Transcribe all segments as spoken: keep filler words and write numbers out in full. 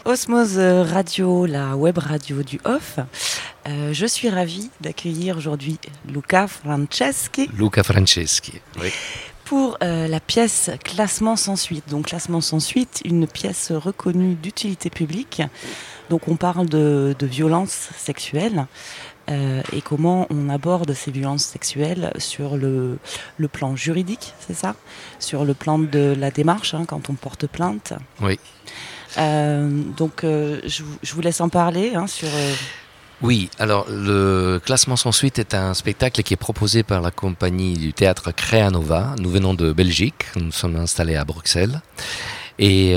Osmose Radio, la web radio du Off. Euh, je suis ravie d'accueillir aujourd'hui Luca Franceschi. Luca Franceschi, oui. Pour euh, la pièce Classement sans suite. Donc Classement sans suite, une pièce reconnue d'utilité publique. Donc on parle de, de violences sexuelles euh, et comment on aborde ces violences sexuelles sur le, le plan juridique, c'est ça ? Sur le plan de la démarche, hein, quand on porte plainte. Oui. Euh, donc euh, je, je vous laisse en parler hein, sur... Euh... Oui, alors le Classement sans suite est un spectacle qui est proposé par la compagnie du théâtre Créanova. Nous venons de Belgique, nous sommes installés à Bruxelles. Et,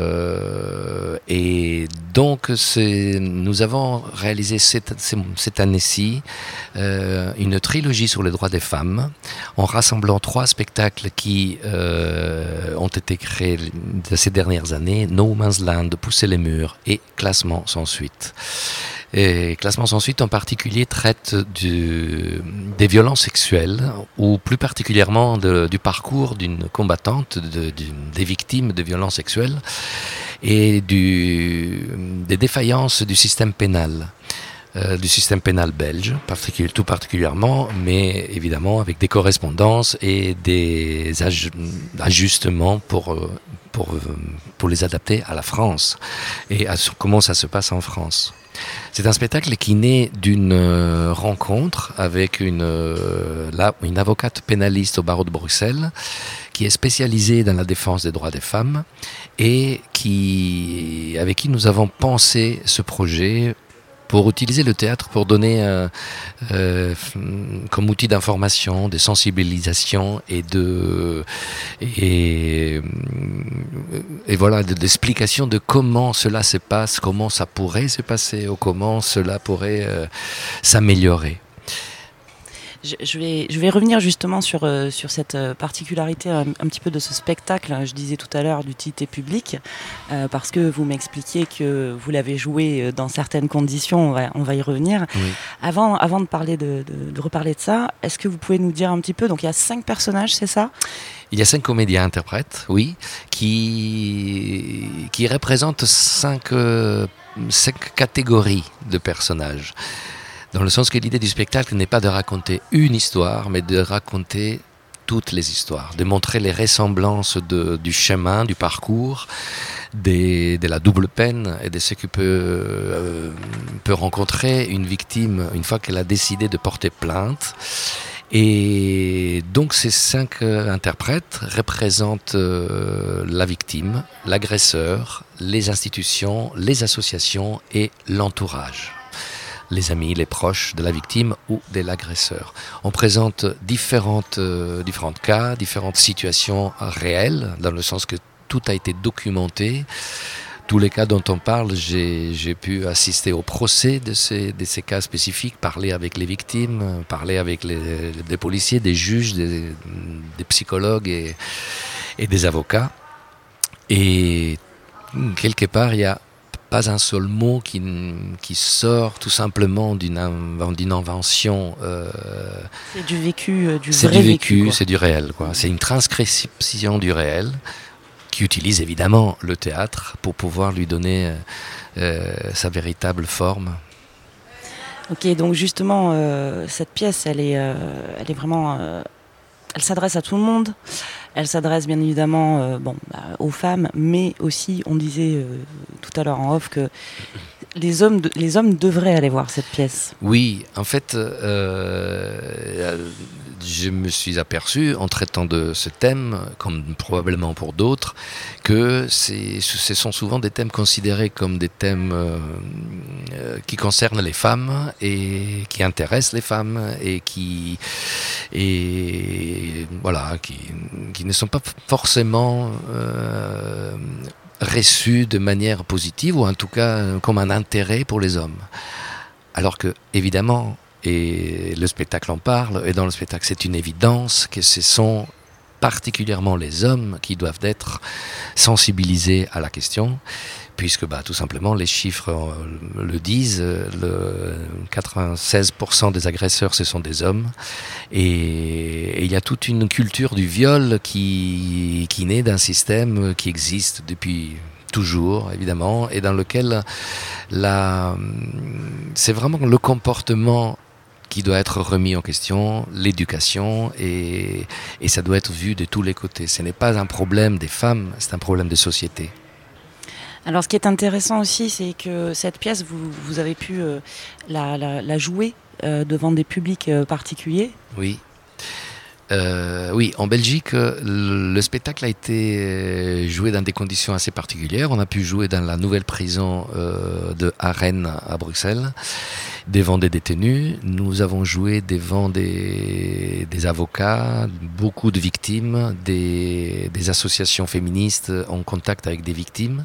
euh, et donc c'est, nous avons réalisé cette, cette année-ci euh, une trilogie sur les droits des femmes en rassemblant trois spectacles qui euh, ont été créés ces dernières années: No Man's Land, Pousser les murs et Classement sans suite. Et Classement sans suite en particulier traite du, des violences sexuelles, ou plus particulièrement de, du parcours d'une combattante, de, de, des victimes de violences sexuelles et du, des défaillances du système pénal, euh, du système pénal belge, particul- tout particulièrement, mais évidemment avec des correspondances et des aj- ajustements pour, pour, pour les adapter à la France et à comment ça se passe en France. C'est un spectacle qui naît d'une euh, rencontre avec une, euh, la, une avocate pénaliste au barreau de Bruxelles qui est spécialisée dans la défense des droits des femmes et qui, avec qui nous avons pensé ce projet pour utiliser le théâtre pour donner euh, euh, comme outil d'information, de sensibilisation et de et, et voilà d'explication de comment cela se passe, comment ça pourrait se passer ou comment cela pourrait euh, s'améliorer. Je, je, vais, je vais revenir justement sur, euh, sur cette particularité un, un petit peu de ce spectacle, je disais tout à l'heure, d'utilité publique, euh, parce que vous m'expliquiez que vous l'avez joué dans certaines conditions, on va, on va y revenir. Oui. Avant, avant de, parler de, de, de reparler de ça, est-ce que vous pouvez nous dire un petit peu, donc il y a cinq personnages, c'est ça ? Il y a cinq comédiens interprètes, oui, qui, qui représentent cinq, euh, cinq catégories de personnages. Dans le sens que l'idée du spectacle n'est pas de raconter une histoire, mais de raconter toutes les histoires, de montrer les ressemblances de, du chemin, du parcours, des, de la double peine et de ce que peut, euh, peut rencontrer une victime une fois qu'elle a décidé de porter plainte. Et donc ces cinq euh, interprètes représentent euh, la victime, l'agresseur, les institutions, les associations et l'entourage. Les amis, les proches de la victime ou de l'agresseur. On présente différentes, euh, différents cas, différentes situations réelles, dans le sens que tout a été documenté. Tous les cas dont on parle, j'ai, j'ai pu assister au procès de ces, de ces cas spécifiques, parler avec les victimes, parler avec les, des policiers, des juges, des, des psychologues et, et des avocats. Et quelque part, il y a pas un seul mot qui, qui sort tout simplement d'une, d'une invention. Euh, c'est du vécu, euh, du c'est vrai du vécu. vécu c'est du réel. Quoi. C'est une transcription du réel qui utilise évidemment le théâtre pour pouvoir lui donner euh, sa véritable forme. Ok, donc justement, euh, cette pièce, elle est, euh, elle est vraiment... Euh, elle s'adresse à tout le monde. Elle s'adresse bien évidemment euh, bon, bah, aux femmes, mais aussi, on disait euh, tout à l'heure en off que les hommes, de, les hommes devraient aller voir cette pièce. Oui, en fait, euh, je me suis aperçu en traitant de ce thème, comme probablement pour d'autres, que c'est, ce sont souvent des thèmes considérés comme des thèmes euh, qui concernent les femmes et qui intéressent les femmes et qui, et, voilà, qui, qui ne sont pas forcément euh, reçus de manière positive ou en tout cas comme un intérêt pour les hommes. Alors que, évidemment, et le spectacle en parle, et dans le spectacle c'est une évidence que ce sont particulièrement les hommes qui doivent être sensibilisés à la question, puisque bah, tout simplement les chiffres euh, le disent, le quatre-vingt-seize pour cent des agresseurs ce sont des hommes, et il y a toute une culture du viol qui, qui naît d'un système qui existe depuis toujours, évidemment, et dans lequel la, c'est vraiment le comportement qui doit être remis en question, l'éducation, et, et ça doit être vu de tous les côtés. Ce n'est pas un problème des femmes, c'est un problème de société. Alors ce qui est intéressant aussi, c'est que cette pièce, vous, vous avez pu euh, la, la, la jouer euh, devant des publics euh, particuliers. Oui. Euh, oui, en Belgique, le, le spectacle a été joué dans des conditions assez particulières. On a pu jouer dans la nouvelle prison euh, de Arène à Bruxelles, devant des détenus. Nous avons joué devant des, des avocats, beaucoup de victimes, des, des associations féministes en contact avec des victimes.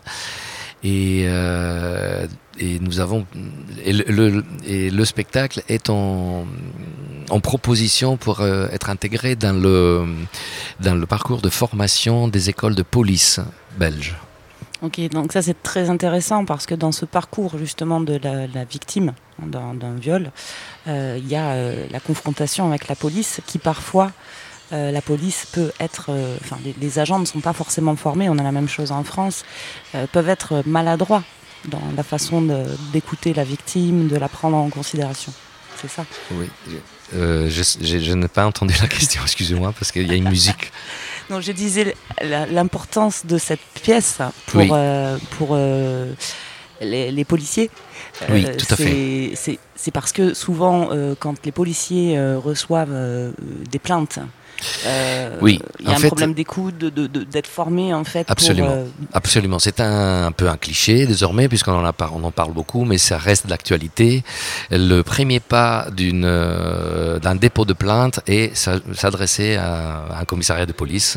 Et, euh, et nous avons et le, le, et le spectacle est en, en proposition pour euh, être intégré dans le dans le parcours de formation des écoles de police belges. Ok, donc ça c'est très intéressant parce que dans ce parcours justement de la, la victime d'un, d'un viol, euh, il y a euh, la confrontation avec la police qui parfois Euh, la police peut être, euh, enfin les, les agents ne sont pas forcément formés, on a la même chose en France, euh, peuvent être maladroits dans la façon de, d'écouter la victime, de la prendre en considération. C'est ça? Oui. Euh, je, je, je n'ai pas entendu la question, excusez-moi, parce qu'il y a une musique. Non, je disais la, l'importance de cette pièce pour, oui. euh, pour euh, les, les policiers. Oui, euh, tout à c'est, fait. C'est, c'est parce que souvent, euh, quand les policiers euh, reçoivent euh, des plaintes, Euh, oui, il y a un fait, problème d'écoute, de, de, de, d'être formé en fait. Absolument, pour, euh... absolument. C'est un, un peu un cliché désormais puisqu'on en, a, on en parle beaucoup, mais ça reste d'actualité. Le premier pas d'une, euh, d'un dépôt de plainte est s'adresser à un commissariat de police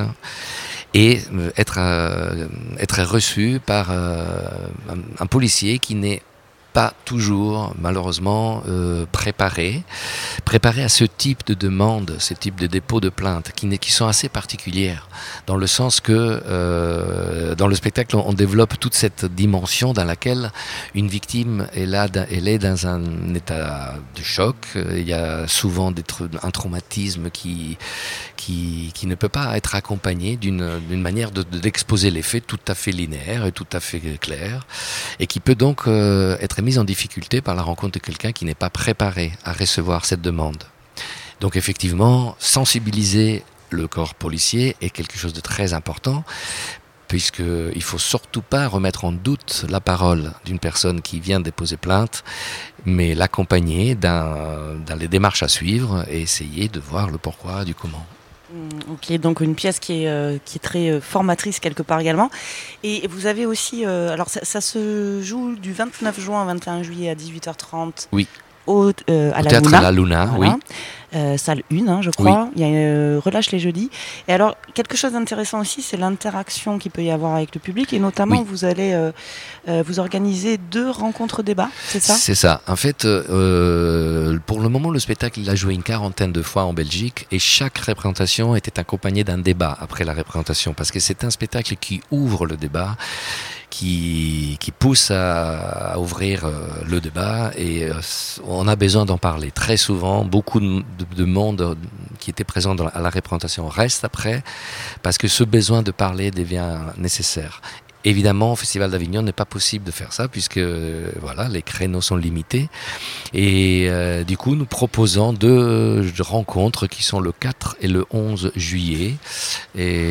et être, euh, être reçu par euh, un, un policier qui n'est pas toujours, malheureusement, euh, préparés, préparés à ce type de demande, ce type de dépôt de plainte, qui, qui sont assez particulières, dans le sens que euh, dans le spectacle, on, on développe toute cette dimension dans laquelle une victime est là, elle est dans un état de choc. Il y a souvent des, un traumatisme qui, qui, qui ne peut pas être accompagné d'une, d'une manière de, de, d'exposer les faits tout à fait linéaire et tout à fait clair, et qui peut donc euh, être mise en difficulté par la rencontre de quelqu'un qui n'est pas préparé à recevoir cette demande. Donc effectivement, sensibiliser le corps policier est quelque chose de très important, puisqu'il ne faut surtout pas remettre en doute la parole d'une personne qui vient déposer plainte, mais l'accompagner dans, dans les démarches à suivre et essayer de voir le pourquoi du comment. Ok, donc une pièce qui est, euh, qui est très formatrice quelque part également. Et vous avez aussi, euh, alors ça, ça se joue du vingt-neuf juin au vingt et un juillet à dix-huit heures trente. Oui. Au, euh, à au la théâtre Luna. à la Luna, voilà. oui. Euh, salle un, hein, je crois. Oui. Il y a euh, Relâche les jeudis. Et alors, quelque chose d'intéressant aussi, c'est l'interaction qu'il peut y avoir avec le public. Et notamment, oui. vous allez euh, euh, vous organiser deux rencontres débats, c'est ça? C'est ça. En fait, euh, pour le moment, le spectacle, il a joué une quarantaine de fois en Belgique. Et chaque représentation était accompagnée d'un débat après la représentation. Parce que c'est un spectacle qui ouvre le débat, qui, qui pousse à, à ouvrir euh, le débat. Et euh, on a besoin d'en parler. Très souvent, beaucoup de, de, de monde qui était présent dans la, à la représentation reste après, parce que ce besoin de parler devient nécessaire. Évidemment, au Festival d'Avignon, il n'est pas possible de faire ça, puisque euh, voilà, les créneaux sont limités. Et euh, du coup, nous proposons deux rencontres qui sont le quatre et le onze juillet. Et,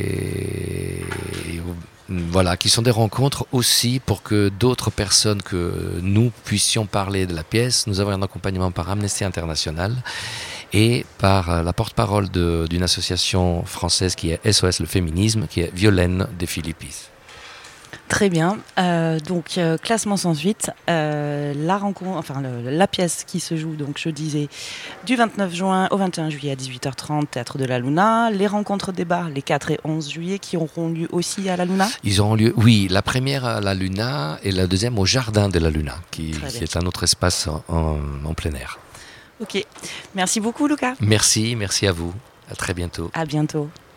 et voilà, qui sont des rencontres aussi pour que d'autres personnes que nous puissions parler de la pièce. Nous avons un accompagnement par Amnesty International et par la porte-parole de, d'une association française qui est S O S le féminisme, qui est Violaine de Philippis. Très bien. Euh, donc euh, classement sans suite. Euh, la rencontre, enfin le, la pièce qui se joue, donc je disais, du vingt-neuf juin au vingt et un juillet à dix-huit heures trente, théâtre de la Luna. Les rencontres débats, les quatre et onze juillet, qui auront lieu aussi à la Luna. Ils auront lieu, oui, la première à la Luna et la deuxième au jardin de la Luna, qui, qui est un autre espace en, en, en plein air. Ok. Merci beaucoup, Lucas. Merci, merci à vous. À très bientôt. À bientôt.